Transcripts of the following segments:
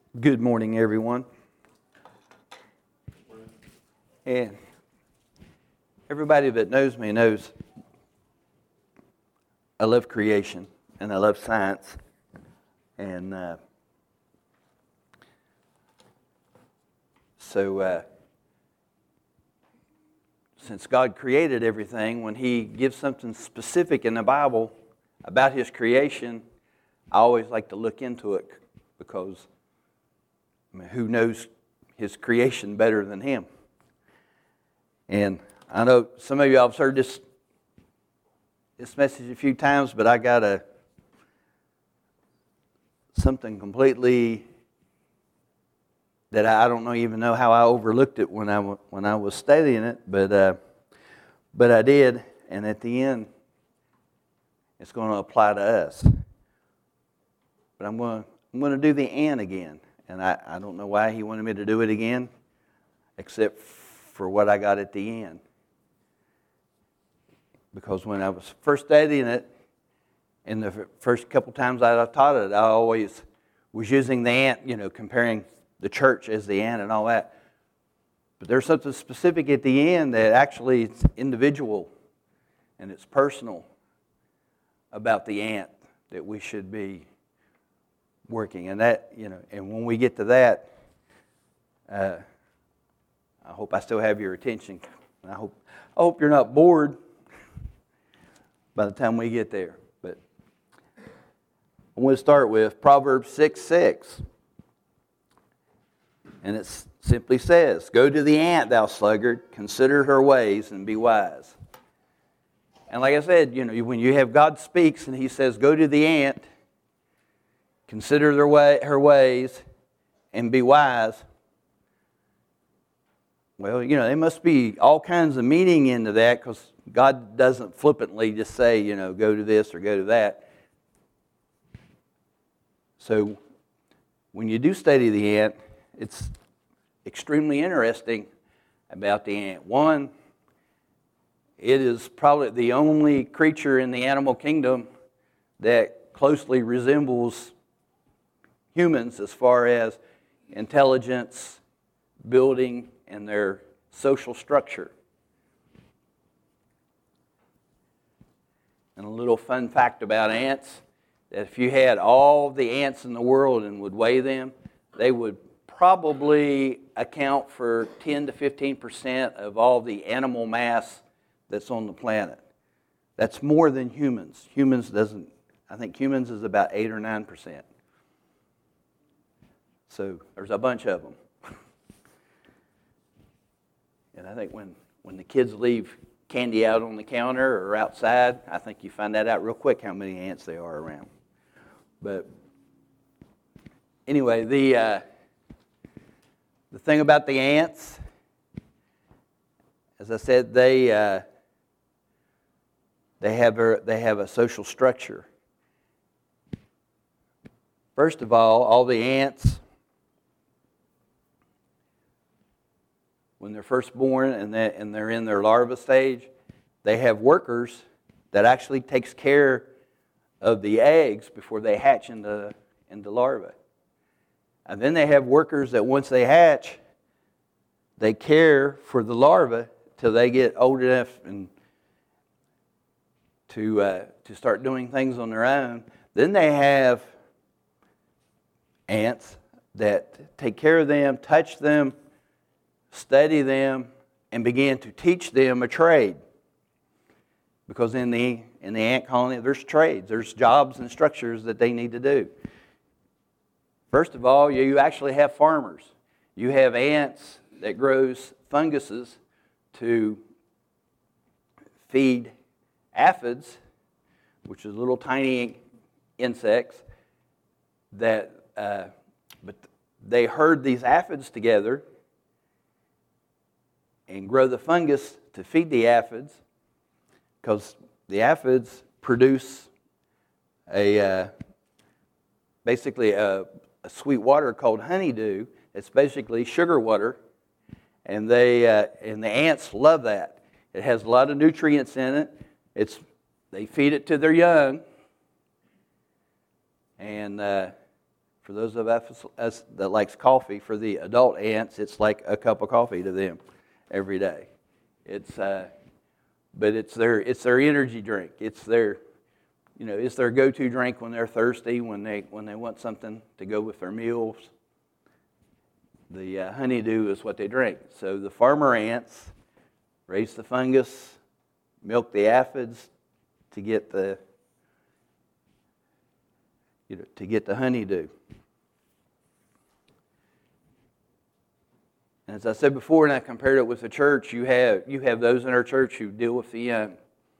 Good morning, everyone. And everybody that knows me knows I love creation and I love science. And so since God created everything, when He gives something specific in the Bible about His creation, I always like to look into it because who knows His creation better than Him? And I know some of you all have heard this message a few times, but I got something completely that I don't even know how I overlooked it when I was studying it, but I did, and at the end, it's going to apply to us. But I'm going to do the and again. And I don't know why He wanted me to do it again, except for what I got at the end. Because when I was first studying it, and the first couple times I taught it, I always was using the ant, comparing the church as the ant and all that. But there's something specific at the end that actually it's individual and it's personal about the ant that we should be working. And that, and when we get to that, I hope I still have your attention. I hope you're not bored by the time we get there. But I want to start with Proverbs 6:6. And it simply says, "Go to the ant, thou sluggard, consider her ways and be wise." And like I said, when you have God speaks and He says, "Go to the ant, consider her ways, and be wise." Well, there must be all kinds of meaning into that, because God doesn't flippantly just say, go to this or go to that. So when you do study the ant, it's extremely interesting about the ant. One, it is probably the only creature in the animal kingdom that closely resembles humans as far as intelligence, building, and their social structure. And a little fun fact about ants, that if you had all the ants in the world and would weigh them, they would probably account for 10 to 15% of all the animal mass that's on the planet. That's more than humans. I think humans is about 8 or 9%. So there's a bunch of them. And I think when the kids leave candy out on the counter or outside, I think you find that out real quick how many ants there are around. But anyway, the thing about the ants, as I said, they have a social structure. First of all the ants, when they're first born and they're in their larva stage, they have workers that actually takes care of the eggs before they hatch into larvae. And then they have workers that once they hatch, they care for the larvae till they get old enough and to start doing things on their own. Then they have ants that take care of them, touch them, study them, and begin to teach them a trade. Because in the ant colony, there's trades, there's jobs and structures that they need to do. First of all, you actually have farmers. You have ants that grows funguses to feed aphids, which is little tiny insects that, but they herd these aphids together and grow the fungus to feed the aphids, because the aphids produce basically a sweet water called honeydew. It's basically sugar water, and the ants love that. It has a lot of nutrients in it. They feed it to their young, and for For those of us that likes coffee, for the adult ants, it's like a cup of coffee to them every day. But it's their energy drink. It's their go-to drink when they're thirsty, when they want something to go with their meals. The honeydew is what they drink. So the farmer ants raise the fungus, milk the aphids to get the honeydew. And as I said before, and I compared it with the church, you have those in our church who deal with the young.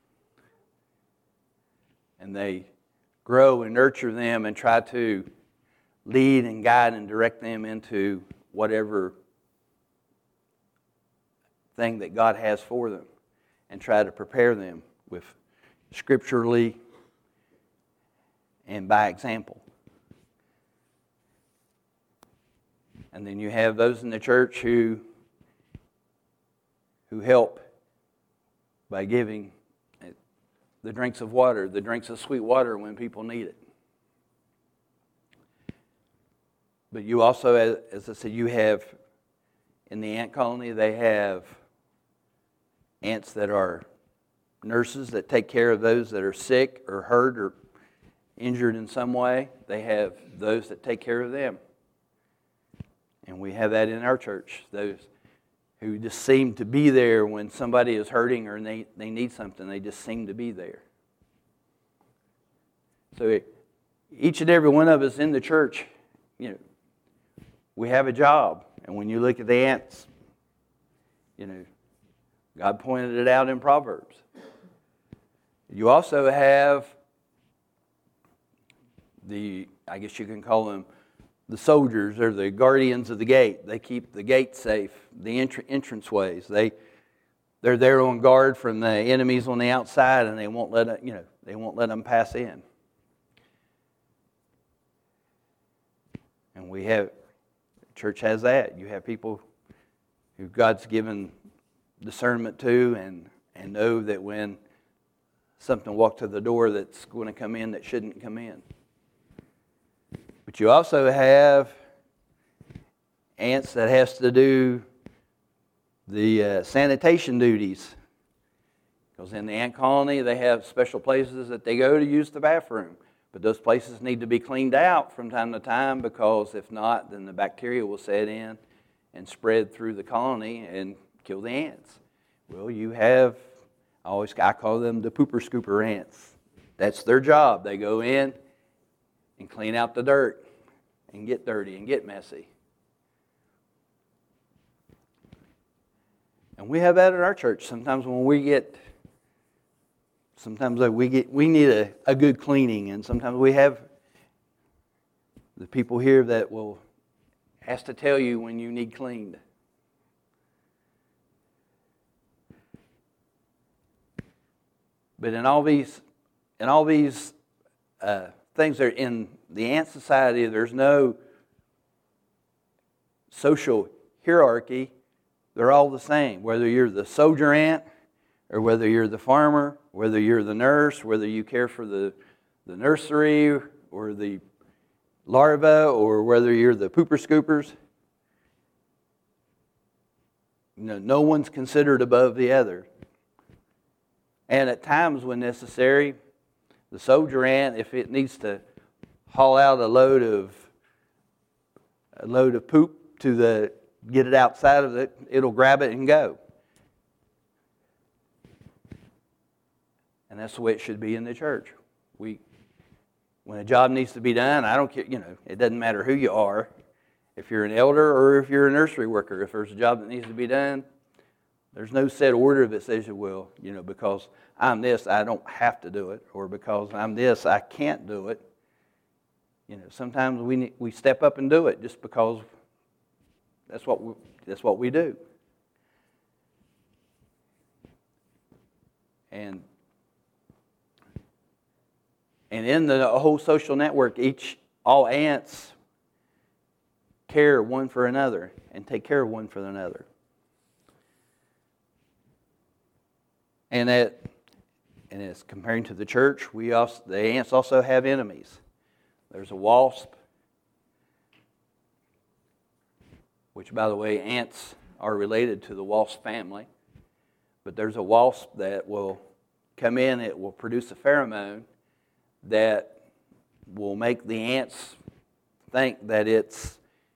And they grow and nurture them and try to lead and guide and direct them into whatever thing that God has for them, and try to prepare them with scripturally and by example. And then you have those in the church who help by giving the drinks of water, the drinks of sweet water when people need it. But you also, as I said, you have, in the ant colony, they have ants that are nurses that take care of those that are sick or hurt or injured in some way. They have those that take care of them. And we have that in our church, those who just seem to be there when somebody is hurting or they need something. They just seem to be there. So each and every one of us in the church, we have a job. And when you look at the ants, God pointed it out in Proverbs. You also have I guess you can call them the soldiers, or the guardians of the gate. They keep the gate safe, the entranceways. They're there on guard from the enemies on the outside, and they won't let them pass in. And the church has that. You have people who God's given discernment to, and know that when something walks to the door that's going to come in that shouldn't come in. But you also have ants that has to do the sanitation duties. Because in the ant colony, they have special places that they go to use the bathroom. But those places need to be cleaned out from time to time, because if not, then the bacteria will set in and spread through the colony and kill the ants. Well, you have, I call them the pooper scooper ants. That's their job. They go in and clean out the dirt and get dirty and get messy. And we have that at our church. Sometimes we need a good cleaning, and sometimes we have the people here that will ask to tell you when you need cleaned. But in all these things that are in the ant society, there's no social hierarchy. They're all the same. Whether you're the soldier ant, or whether you're the farmer, whether you're the nurse, whether you care for the nursery or the larva, or whether you're the pooper scoopers, no one's considered above the other. And at times when necessary, the soldier ant, if it needs to haul out a load of poop to get it outside of it, it'll grab it and go. And that's the way it should be in the church. When a job needs to be done, I don't care, it doesn't matter who you are. If you're an elder or if you're a nursery worker, if there's a job that needs to be done, there's no set order that says you will, because I'm this, I don't have to do it, or because I'm this, I can't do it. Sometimes we step up and do it just because that's what we do. And in the whole social network, all ants care one for another and take care of one for another. And as comparing to the church, the ants also have enemies. There's a wasp, which, by the way, ants are related to the wasp family. But there's a wasp that will come in, it will produce a pheromone that will make the ants think that it's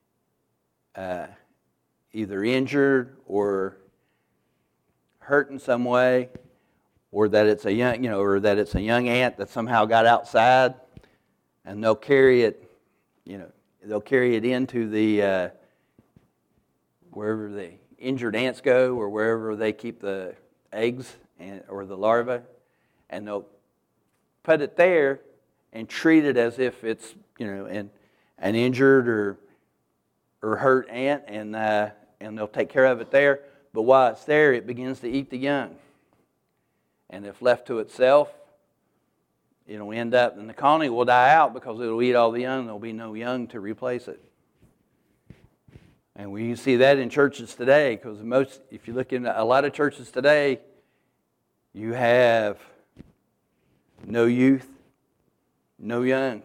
either injured or hurt in some way, or that it's a young, or that it's a young ant that somehow got outside, and they'll carry it, they'll carry it into the wherever the injured ants go, or wherever they keep the eggs or the larvae, and they'll put it there and treat it as if it's an injured or hurt ant, and they'll take care of it there. But while it's there, it begins to eat the young. And if left to itself, it'll end up, and the colony will die out because it'll eat all the young. There'll be no young to replace it. And we see that in churches today, because if you look into a lot of churches today, you have no youth, no young.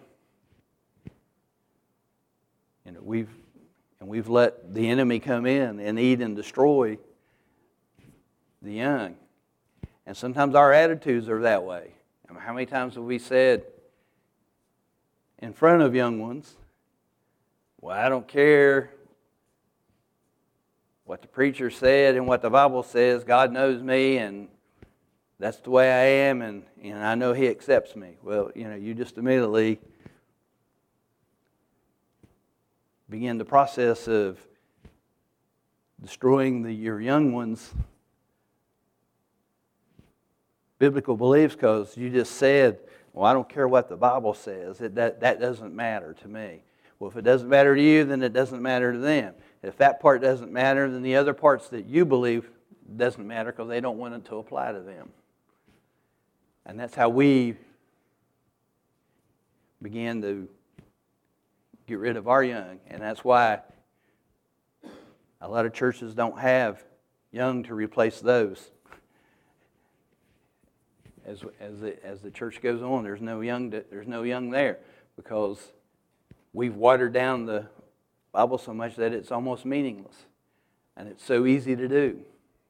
We've let the enemy come in and eat and destroy the young. And sometimes our attitudes are that way. How many times have we said in front of young ones, well, I don't care what the preacher said and what the Bible says, God knows me, and that's the way I am, and I know He accepts me. Well, you just immediately begin the process of destroying your young ones' biblical beliefs, because you just said, well, I don't care what the Bible says. That doesn't matter to me. Well, if it doesn't matter to you, then it doesn't matter to them. If that part doesn't matter, then the other parts that you believe doesn't matter, because they don't want it to apply to them. And that's how we begin to get rid of our young. And that's why a lot of churches don't have young to replace those. As the church goes on, there's no young there, because we've watered down the Bible so much that it's almost meaningless, and it's so easy to do.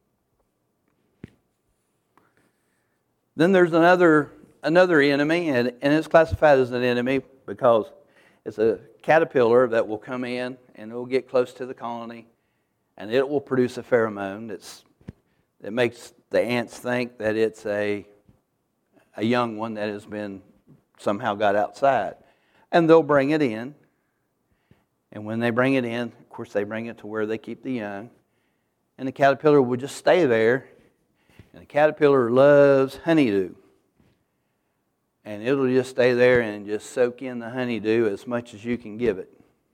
Then there's another enemy, and it's classified as an enemy because it's a caterpillar that will come in and it will get close to the colony, and it will produce a pheromone that makes the ants think that it's a young one that has been somehow got outside. And they'll bring it in. And when they bring it in, of course, they bring it to where they keep the young. And the caterpillar will just stay there. And the caterpillar loves honeydew. And it'll just stay there and just soak in the honeydew as much as you can give it.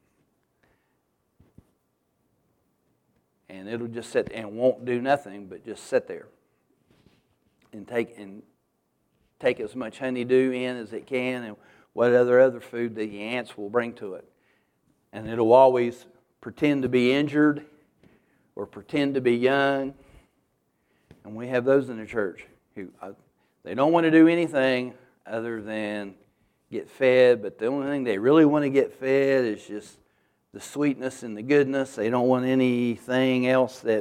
And it'll just sit and won't do nothing but just sit there and take as much honeydew in as it can, and what other food the ants will bring to it. And it'll always pretend to be injured or pretend to be young. And we have those in the church who they don't want to do anything other than get fed, but the only thing they really want to get fed is just the sweetness and the goodness. They don't want anything else that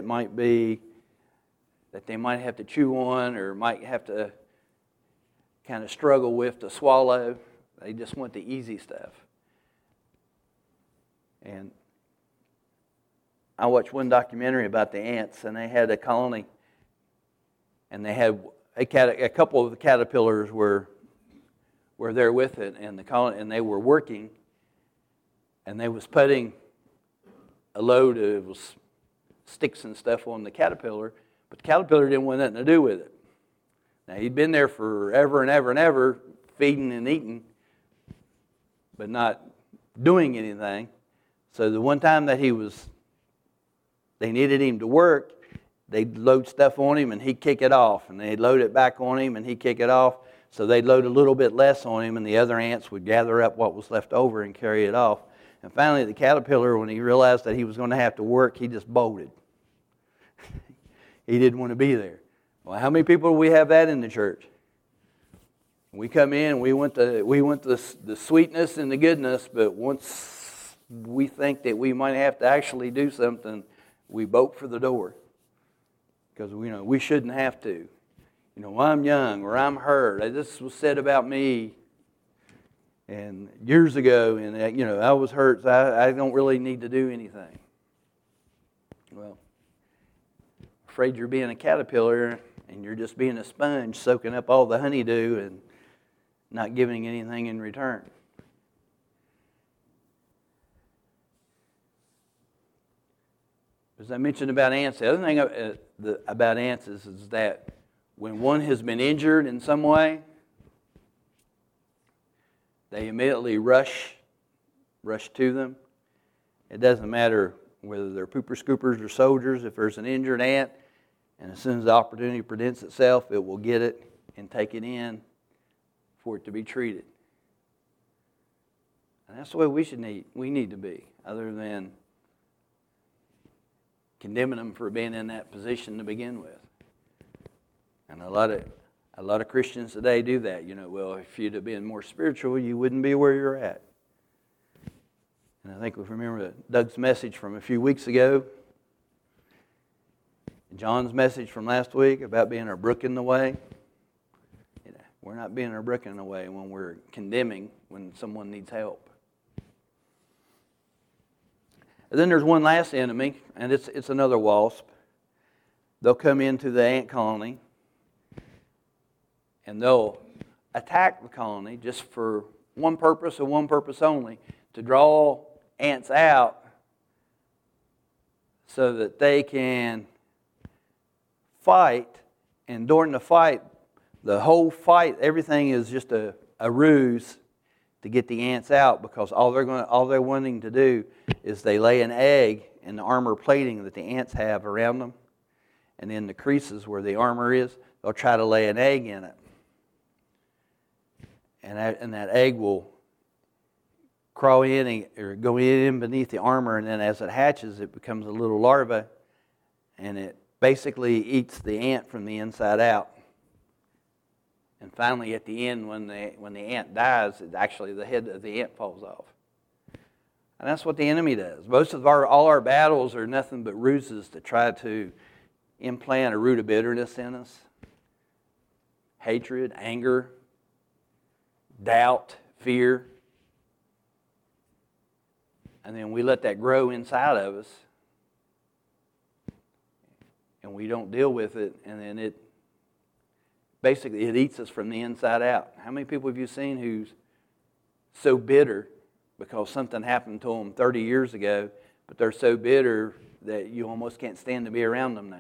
they might have to chew on or might have to kind of struggle with to swallow. They just want the easy stuff. And I watched one documentary about the ants, and they had a colony, and they had a couple of the caterpillars were there with it, and the colony, and they were working, and they was putting a load of sticks and stuff on the caterpillar, but the caterpillar didn't want nothing to do with it. Now, he'd been there forever and ever and ever, feeding and eating, but not doing anything. So the one time that they needed him to work, they'd load stuff on him and he'd kick it off. And they'd load it back on him and he'd kick it off. So they'd load a little bit less on him, and the other ants would gather up what was left over and carry it off. And finally, the caterpillar, when he realized that he was going to have to work, he just bolted. He didn't want to be there. Well, how many people do we have that in the church? We come in, we want the sweetness and the goodness, but once we think that we might have to actually do something, we bolt for the door. Because we shouldn't have to. I'm young or I'm hurt. This was said about me and years ago, and I was hurt, so I don't really need to do anything. Well, afraid you're being a caterpillar and you're just being a sponge soaking up all the honeydew and not giving anything in return. As I mentioned about ants, the other thing about ants is that when one has been injured in some way, they immediately rush to them. It doesn't matter whether they're pooper scoopers or soldiers. If there's an injured ant, and as soon as the opportunity presents itself, it will get it and take it in for it to be treated. And that's the way we need to be, other than condemning them for being in that position to begin with. And a lot of Christians today do that. Well, if you'd have been more spiritual, you wouldn't be where you're at. And I think if we remember Doug's message from a few weeks ago, John's message from last week about being our brook in the way. We're not being our brook in the way when we're condemning when someone needs help. And then there's one last enemy, and it's another wasp. They'll come into the ant colony, and they'll attack the colony just for one purpose and one purpose only, to draw ants out so that they can fight. And during the fight, the whole fight, everything is just a ruse to get the ants out, because all they're wanting to do is they lay an egg in the armor plating that the ants have around them, and in the creases where the armor is, they'll try to lay an egg in it. And that egg will crawl in or go in beneath the armor, and then as it hatches, it becomes a little larva, and it basically eats the ant from the inside out. And finally, at the end, when the ant dies, actually the head of the ant falls off. And that's what the enemy does. All our battles are nothing but ruses to try to implant a root of bitterness in us. Hatred, anger, doubt, fear. And then we let that grow inside of us, and we don't deal with it, and then it eats us from the inside out. How many people have you seen who's so bitter because something happened to them 30 years ago, but they're so bitter that you almost can't stand to be around them now?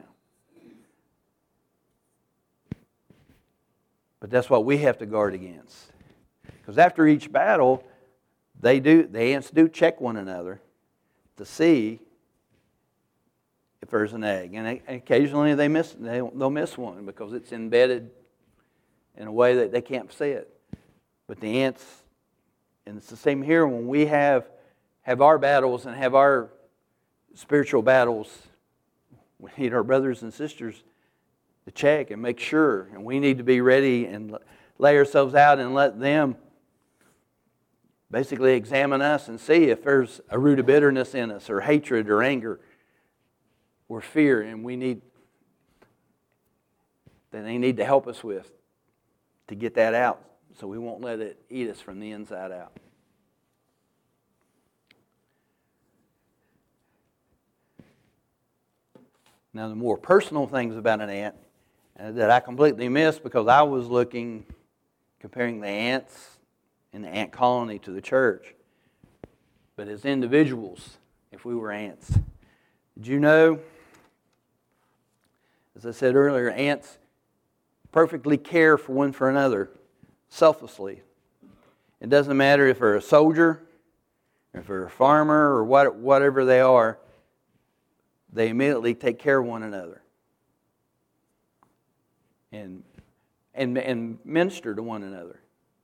But that's what we have to guard against. Because after each battle, the ants do check one another to see if there's an egg. And occasionally they'll miss one because it's embedded in a way that they can't see it. But the ants, and it's the same here when we have our battles and have our spiritual battles, we need our brothers and sisters to check and make sure. And we need to be ready and lay ourselves out and let them basically examine us and see if there's a root of bitterness in us, or hatred, or anger, or fear, and they need to help us with to get that out, so we won't let it eat us from the inside out. Now, the more personal things about an ant that I completely missed because I was comparing the ants in the ant colony to the church. But as individuals, if we were ants, did you know, as I said earlier, ants perfectly care for one for another, selflessly. It doesn't matter if they're a soldier, if they're a farmer, or whatever they are, they immediately take care of one another and minister to one another.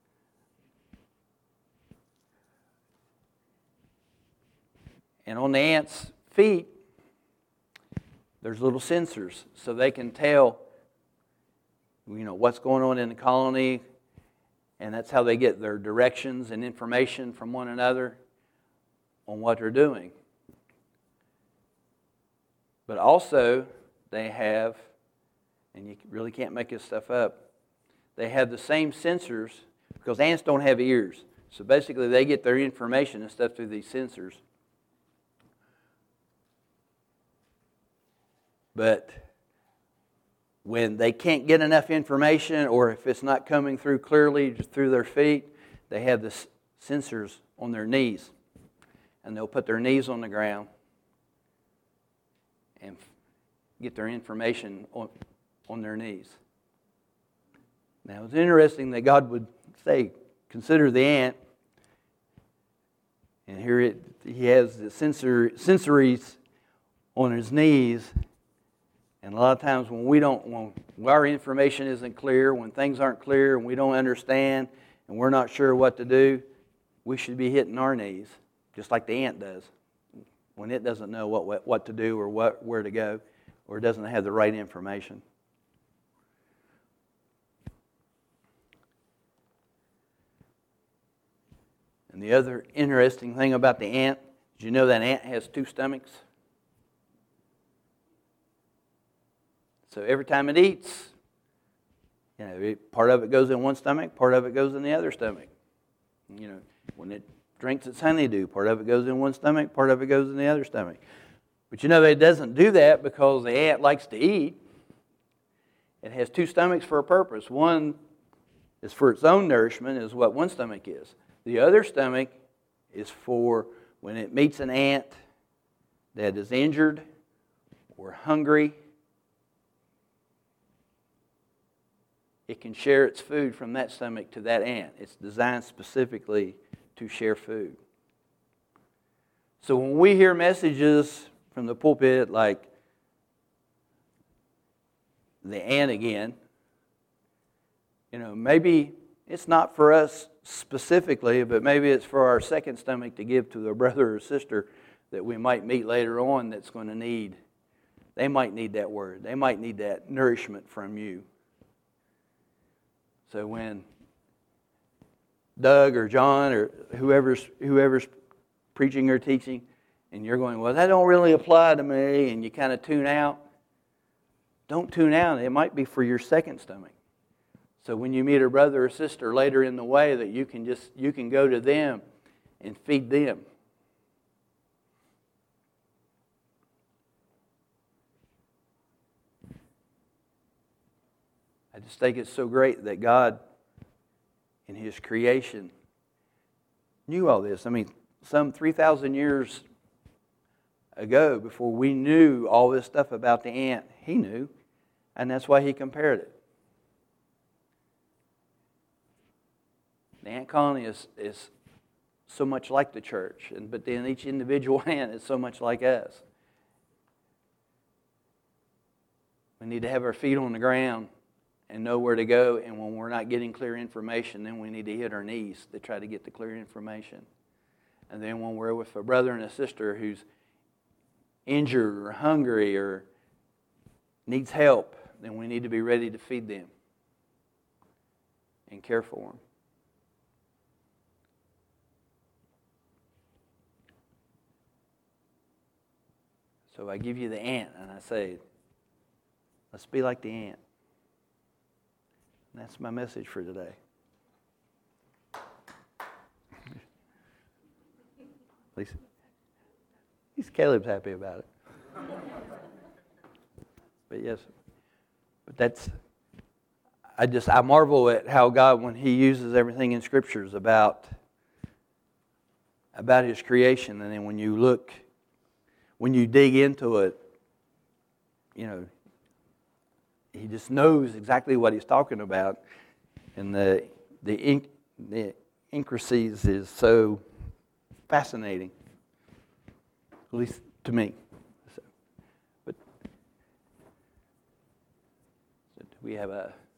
And on the ants' feet, there's little sensors, so they can tell, what's going on in the colony, and that's how they get their directions and information from one another. on what they're doing. But also, they have, and you really can't make this stuff up, they have the same sensors, because ants don't have ears. So basically, they get their information and stuff through these sensors. But when they can't get enough information, or if it's not coming through clearly just through their feet, they have the sensors on their knees. And they'll put their knees on the ground and get their information on their knees. Now, it's interesting that God would say, consider the ant. And here he has the sensories on his knees. And a lot of times when our information isn't clear, when things aren't clear and we don't understand and we're not sure what to do, we should be hitting our knees, just like the ant does, when it doesn't know what to do or where to go, or doesn't have the right information. And the other interesting thing about the ant, did you know that ant has 2 stomachs? So every time it eats, part of it goes in one stomach, part of it goes in the other stomach. When it drinks its honeydew, part of it goes in one stomach, part of it goes in the other stomach. But it doesn't do that because the ant likes to eat. It has 2 stomachs for a purpose. One is for its own nourishment, is what one stomach is. The other stomach is for when it meets an ant that is injured or hungry, it can share its food from that stomach to that ant. It's designed specifically to share food. So when we hear messages from the pulpit like the ant again, maybe it's not for us specifically, but maybe it's for our second stomach to give to a brother or sister that we might meet later on that's going to need. They might need that word. They might need that nourishment from you. So when Doug or John or whoever's preaching or teaching, and you're going, well, that don't really apply to me, and you kind of tune out, don't tune out. It might be for your second stomach. So when you meet a brother or sister later in the way, that you can go to them and feed them. I just think it's so great that God, in His creation, knew all this. Some 3,000 years ago, before we knew all this stuff about the ant, He knew, and that's why He compared it. The ant colony is so much like the church, but then each individual ant is so much like us. We need to have our feet on the ground and know where to go, and when we're not getting clear information, then we need to hit our knees to try to get the clear information. And then when we're with a brother and a sister who's injured or hungry or needs help, then we need to be ready to feed them and care for them. So I give you the ant and I say, let's be like the ant. And that's my message for today. At least Caleb's happy about it. But yes, I marvel at how God, when He uses everything in Scriptures about His creation, and then when you dig into it, He just knows exactly what He's talking about, and the intricacies is so fascinating, at least to me. But we have a